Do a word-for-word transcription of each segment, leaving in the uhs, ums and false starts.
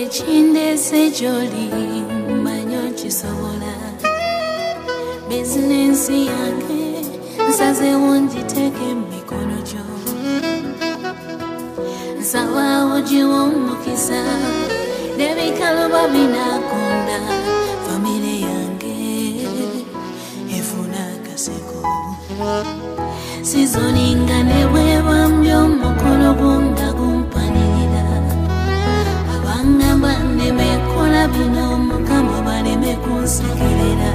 Chindese joli manyo chisobola business yange nsaze wonjiteke mikono jo nsawa ojiwo mukisa debikalo babinakonda family yange efuna kaseko sizoninga nebweba mbyo mukono gunga gumpanira abanga bane mekola bino mukama bane mekunsekerera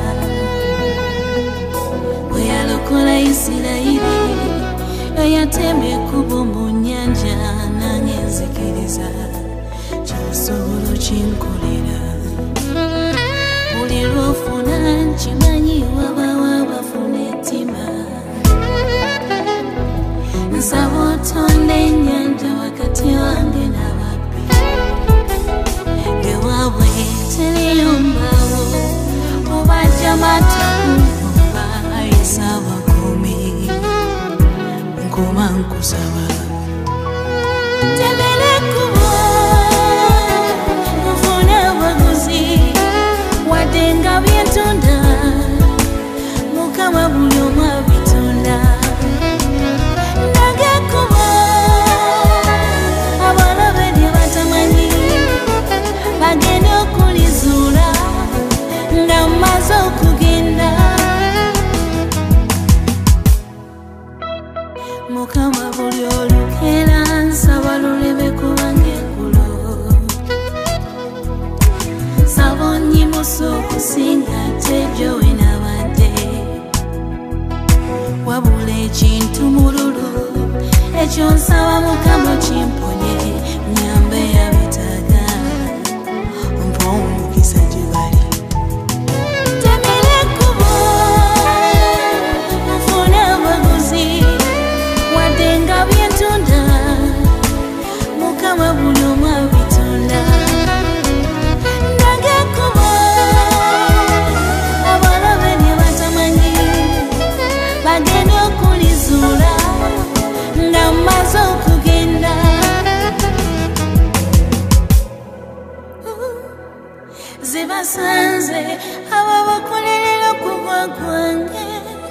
weyalokola Isirairi eyateme kubo mu nyanja nange nzikiriza kyosobola kinkolera buli lwofuna nkimanyi wabawa bafuna ettima nsaba otonda ennyanja wakati wange n'ababbi ewabwe teriyumbawo obajja matakuba ayesaba kumi nkoma nkusaba tebere kuba nfune abaguzi wadde nga byentunda mukama buli omu abitunda nagekuba abalabe bye batamanyi bagenda okulizuula nga mmaze okugenda mukama buli olukera nsaba luleme kubanga eggulo nsaba onnyimusa okusinga ate gyo we nabadde wabula ekintu mululu ekyo nsaba mukama kimponye nyambe yabetaaga mpa omukisa gye bali temere ekkubo nfune abaguzi wadde nga byentunda mukama buli omu abitunda nagekuba abalabe bye batamanyi bagenda okulizuula nga mmaze okugenda zibasanze abo bakolerera okugwa kwange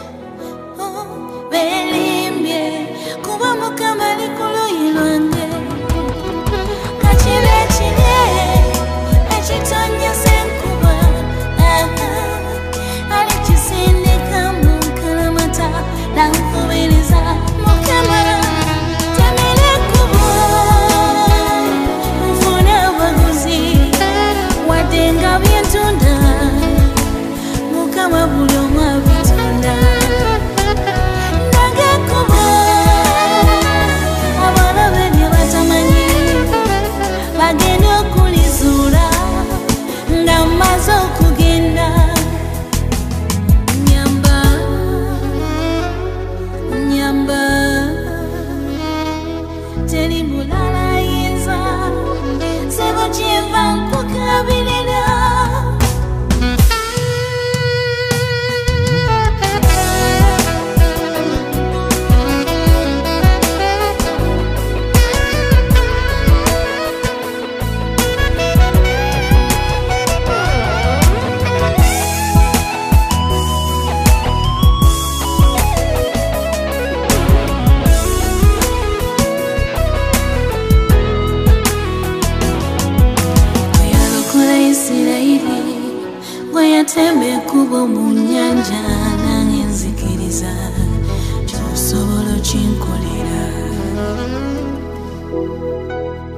belimbye kuba mukama ali ku luyi lwange kakibe ekire ekitonyesa enkuba alikisindika mu nkalamata nankubiriza mukama temere ekkubo nfune abaguzi wadde nga byentunda mukama buli omu abitunda nagekuba abalabe bye batamanyi bagenda okulizuula nga mmaze okugenda nyamba nyamba teri mulala ayinza sebo kyenva nkukabirira weyateme kubo mu nyanja nange nzikiriza kyosobola kinkolera